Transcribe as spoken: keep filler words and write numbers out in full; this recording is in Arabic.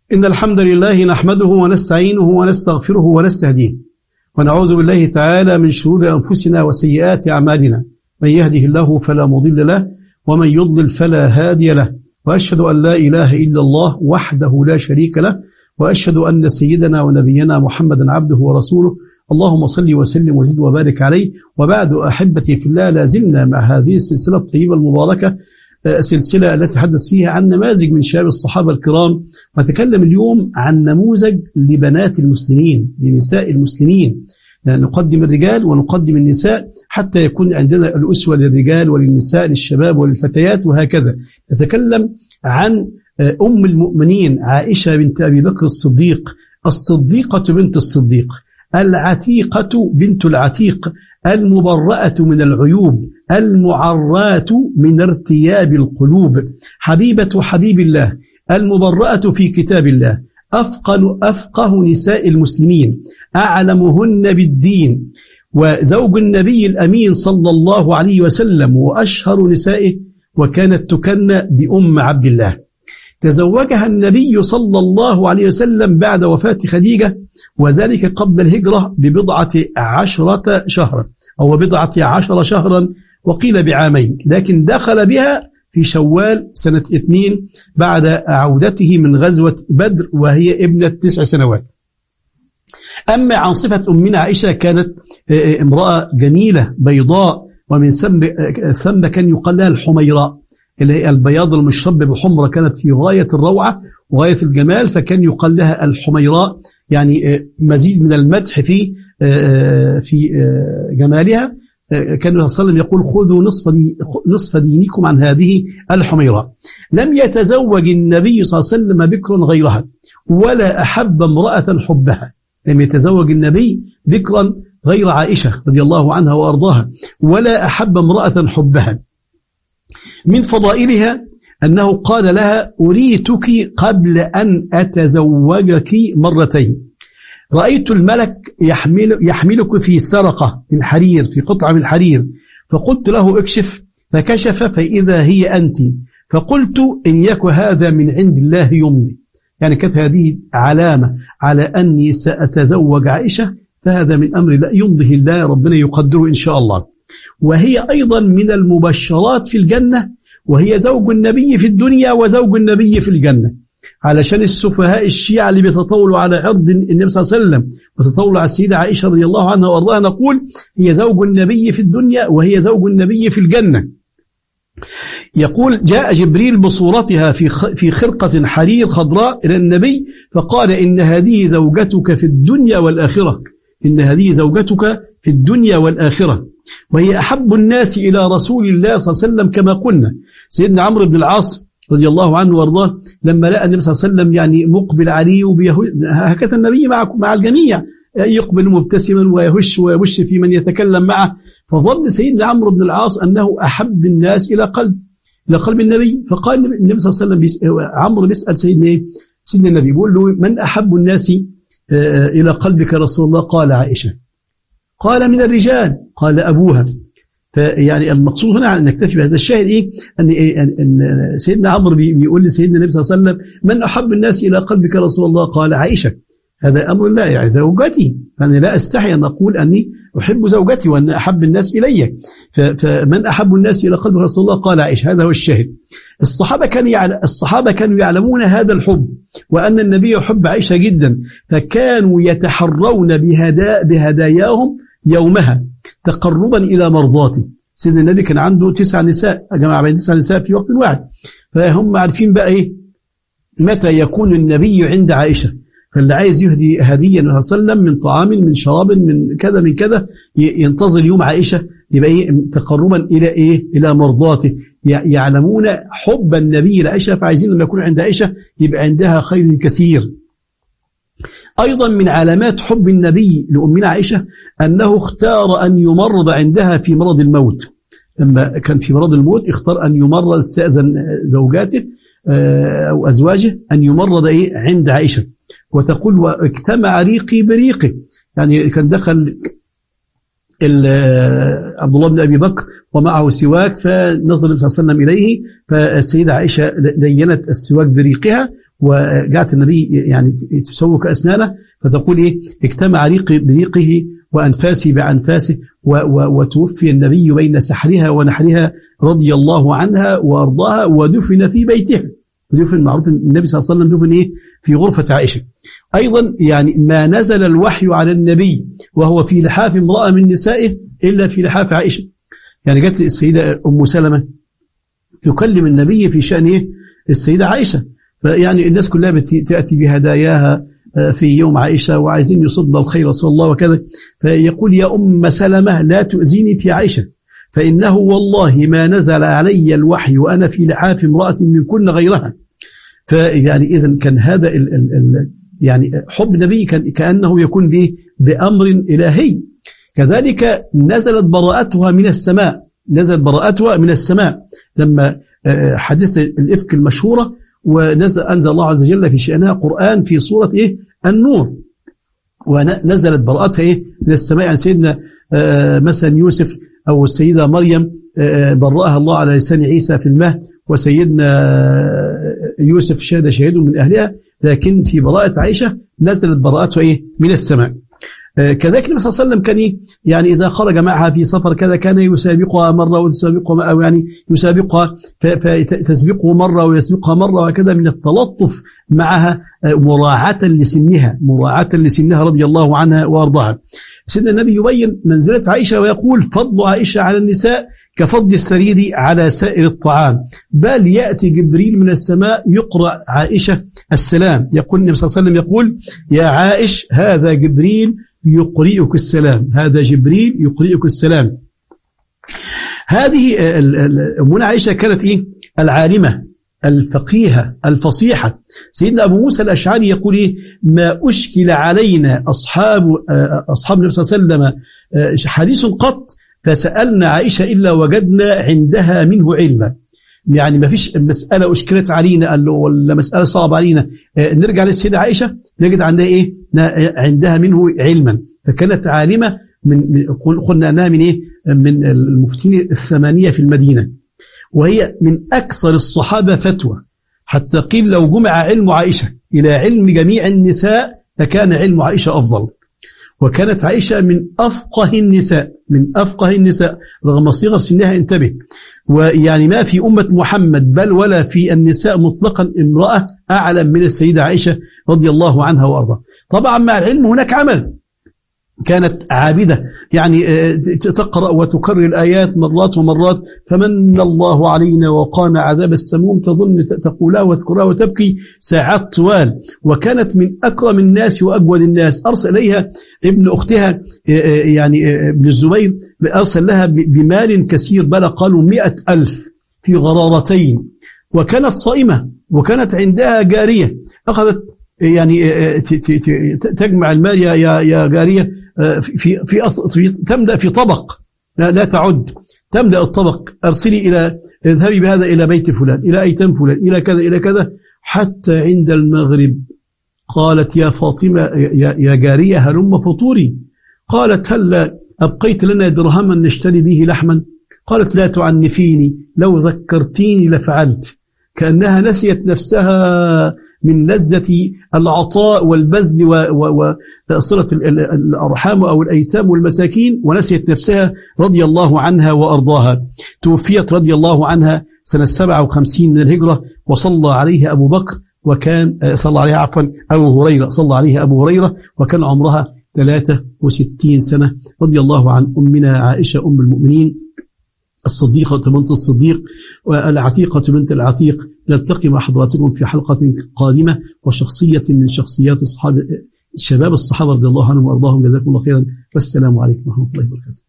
إن الحمد لله نحمده ونستعينه ونستغفره ونستهديه ونعوذ بالله تعالى من شرور أنفسنا وسيئات أعمالنا. من يهده الله فلا مضل له ومن يضلل فلا هادي له، وأشهد أن لا إله إلا الله وحده لا شريك له، وأشهد أن سيدنا ونبينا محمدا عبده ورسوله. اللهم صل وسلم وزد وبارك عليه. وبعد أحبتي في الله، لازلنا مع هذه السلسلة الطيبة المباركة، سلسلة التي تحدث فيها عن نماذج من شباب الصحابة الكرام. ونتكلم اليوم عن نموذج لبنات المسلمين، لنساء المسلمين. نقدم الرجال ونقدم النساء حتى يكون عندنا الأسوة للرجال وللنساء، للشباب وللفتيات، وهكذا. نتكلم عن أم المؤمنين عائشة بنت أبي بكر الصديق، الصديقة بنت الصديق، العتيقة بنت العتيق، المبرأة من العيوب، المعراة من ارتياب القلوب، حبيبة حبيب الله، المبرأة في كتاب الله، أفقه, أفقه نساء المسلمين، أعلمهن بالدين، وزوج النبي الأمين صلى الله عليه وسلم، وأشهر نسائه، وكانت تكنى بأم عبد الله. تزوجها النبي صلى الله عليه وسلم بعد وفاة خديجة، وذلك قبل الهجرة ببضعة عشرة شهرا أو بضعة عشر شهرا، وقيل بعامين، لكن دخل بها في شوال سنة اثنين بعد عودته من غزوة بدر، وهي ابنة تسع سنوات. أما عن صفة أمنا عائشة، كانت امرأة جميلة بيضاء، ومن ثم كان يقال لها الحميراء، اللي هي البياض المشرب بحمرة، كانت في غاية الروعة وغاية الجمال، فكان يقال لها الحميراء، يعني مزيد من المدح في في جمالها. كان النبي صلى الله عليه وسلم يقول: خذوا نصف نصف دينكم عن هذه الحميراء. لم يتزوج النبي صلى الله عليه وسلم بكرا غيرها، ولا أحب امرأة حبها. لم يتزوج النبي بكرا غير عائشة رضي الله عنها وأرضاها، ولا أحب امرأة حبها. من فضائلها أنه قال لها: أريتك قبل أن أتزوجك مرتين، رأيت الملك يحمل يحملك في سرقة من حرير، في قطعة من حرير، فقلت له: اكشف، فكشف فإذا هي أنت، فقلت: إن يك هذا من عند الله يمضي. يعني كانت هذه علامة على أني سأتزوج عائشة، فهذا من أمر لا يمضيه الله، ربنا يقدره إن شاء الله. وهي أيضا من المبشرات في الجنة، وهي زوج النبي في الدنيا وزوج النبي في الجنة. علشان السفهاء الشيعة اللي بيتطاولوا على عرض النبي صلى الله عليه وسلم وتطاولوا على السيدة عائشة رضي الله عنها وارضاها، نقول: هي زوج النبي في الدنيا وهي زوج النبي في الجنة. يقول: جاء جبريل بصورتها في في خرقة حرير خضراء إلى النبي، فقال: إن هذه زوجتك في الدنيا والآخرة، إن هذه زوجتك في الدنيا والآخرة. وهي أحب الناس إلى رسول الله صلى الله عليه وسلم كما قلنا. سيدنا عمرو بن العاص رضي الله عنه وارضاه، لما لقى النبي صلى الله عليه وسلم يعني مقبل عليه وبيهش، هكذا النبي مع مع الجميع، يقبل مبتسما ويهش ويهش في من يتكلم معه، فظن سيدنا عمرو بن العاص أنه أحب الناس إلى قلب إلى قلب النبي. فقال النبي صلى الله عليه وسلم، عمرو بيسأل سيدنا إيه؟ سيدنا النبي بيقول له: من أحب الناس إلى قلبك رسول الله؟ قال: عائشة. قال: من الرجال؟ قال: أبوها. فيعني المقصود هنا أن نكتفي بهذا الشاهد إيه؟ أن, إيه؟ أن سيدنا عمرو بيقول لسيدنا النبي صلى الله عليه وسلم: من أحب الناس إلى قلبك رسول الله؟ قال: عائشة. هذا أمر الله، يعني زوجتي، فأنا لا أستحي أن أقول أني أحب زوجتي وأن أحب الناس إلي. فمن أحب الناس إلى قلب رسول الله؟ قال: عائشة. هذا هو الشاهد. الصحابة كانوا يعلم الصحابة كانوا يعلمون هذا الحب، وأن النبي يحب عائشة جدا، فكانوا يتحرون بهدا بهداياهم يومها تقربا إلى مرضاته. سيدنا النبي كان عنده تسع نساء، جمع بين تسع نساء في وقت واحد، فهم عارفين بقى إيه متى يكون النبي عند عائشة. فاللي عايز يهدي هدية صلى الله عليه وسلم من طعام، من شراب، من كذا من كذا، ينتظر يوم عائشة، يبقى إيه تقربا إلى إيه إلى مرضاته. يعلمون حب النبي لعائشة، فعايزين لما يكون عند عائشة يبقى عندها خير كثير. أيضا من علامات حب النبي لأمنا عائشة أنه اختار أن يمرض عندها في مرض الموت. لما كان في مرض الموت اختار أن يمرض، استأذن زوجاته أو أزواجه أن يمرض إيه عند عائشة. وتقول: واجتمع ريقي بريقه، يعني كان دخل عبد الله بن أبي بكر ومعه سواك، فنظر النبي صلى الله عليه وسلم إليه، فالسيدة عائشة لينت السواك بريقها وجاءت النبي يعني تسوك أسنانه فتقول إيه اجتمع ريقي بريقه وأنفاسي بأنفاسه وتوفي النبي بين سحرها ونحرها رضي الله عنها وأرضاها ودفن في بيتها. دفن معروف النبي صلى الله عليه وسلم دفن إيه في غرفة عائشة. أيضا يعني ما نزل الوحي على النبي وهو في لحاف امرأة من نسائه إلا في لحاف عائشة. يعني جت السيدة أم سلمة تكلم النبي في شأن إيه السيدة عائشة، فيعني الناس كلها تأتي بهداياها في يوم عائشة وعايزين يصبنا الخير رسول الله وكذا، فيقول يا أم سلمة لا تؤذيني في عائشة فإنه والله ما نزل علي الوحي وأنا في لحاف امرأة من كل غيرها. فيعني إذن كان هذا ال ال ال يعني حب النبي كان كأنه يكون به بأمر إلهي. كذلك نزلت براءتها من السماء، نزلت براءتها من السماء لما حدث الإفك المشهورة، ونزل أنزل الله عز وجل في شأنها قرآن في سورة إيه النور، ونزلت براءتها إيه من السماء. يعني سيدنا مثلا يوسف أو السيدة مريم برأها الله على لسان عيسى في المهد، وسيدنا يوسف شهد شهيد من أهلها، لكن في براءة عائشة نزلت براءته إيه من السماء. كذلك النبي صلى الله عليه وسلم كان إيه يعني إذا خرج معها في سفر كذا كان يسابقها مرة وتسابقها، أو يعني يسابقها فتسبقه مرة ويسبقها مرة، وكذا من التلطف معها مراعاة لسنها مراعاة لسنها رضي الله عنها وارضاها. سيدنا النبي يبين منزلة عائشة ويقول فضل عائشة على النساء كفضل السرير على سائر الطعام، بل يأتي جبريل من السماء يقرأ عائشة السلام، يقول النبي صلى الله عليه وسلم يقول يا عائش هذا جبريل يقرئك السلام، هذا جبريل يقرئك السلام. هذه أمنا عائشة كانت إيه العالمة الفقيهة الفصيحة. سيدنا أبو موسى الأشعري يقول إيه ما أشكل علينا أصحاب أصحاب النبي صلى الله عليه وسلم حديث قط فسألنا عائشة إلا وجدنا عندها منه علما. يعني ما فيش مسألة أشكلت علينا ولا مسألة صعبة علينا نرجع للسيدة عائشة نجد عندها إيه عندها منه علما. فكانت عالمة من قلنا أنها من إيه من المفتين الثمانية في المدينة، وهي من أكثر الصحابة فتوى، حتى قيل لو جمع علم عائشة إلى علم جميع النساء لكان علم عائشة أفضل. وكانت عائشة من أفقه النساء من أفقه النساء رغم صغر سنها. انتبه، ويعني ما في أمة محمد بل ولا في النساء مطلقا امرأة أعلم من السيدة عائشة رضي الله عنها وأرضاها. طبعا مع العلم هناك عمل، كانت عابدة، يعني تقرأ وتكرر الآيات مرات ومرات فمن الله علينا وقانا عذاب السموم تظن تقولها وتذكرها وتبكي ساعات طوال. وكانت من أكرم الناس وأجود الناس. أرسل إليها ابن أختها يعني ابن الزبير أرسل لها بمال كثير بلغ قالوا مئة ألف في غرارتين، وكانت صائمة وكانت عندها جارية أخذت يعني تجمع المال يا يا جارية في في في تملأ في طبق لا, لا تعد تملأ الطبق، أرسلي إلى اذهبي بهذا إلى بيت فلان إلى أيتام فلان إلى كذا إلى كذا، حتى عند المغرب قالت يا فاطمة يا, يا جارية هلم فطوري. قالت هل أبقيت لنا درهما نشتري به لحما؟ قالت لا تعنفيني لو ذكرتيني لفعلت. كأنها نسيت نفسها من لذة العطاء والبذل وصلة الأرحام أو الأيتام والمساكين، ونسيت نفسها رضي الله عنها وأرضاها. توفيت رضي الله عنها سنة سبعة وخمسين من الهجرة، وصلى عليها أبو بكر وكان صلى عليها عفوا أبو هريرة صلى عليها أبو هريرة وكان عمرها ثلاثة وستين سنة رضي الله عن أمنا عائشة أم المؤمنين الصديقة بنت الصديق والعتيقة بنت العتيق. نلتقي مع حضراتكم في حلقة قادمة وشخصية من شخصيات الصحابة شباب الصحابة رضي الله عنهم وأرضاهم. جزاكم الله خيرا، والسلام عليكم ورحمة الله وبركاته.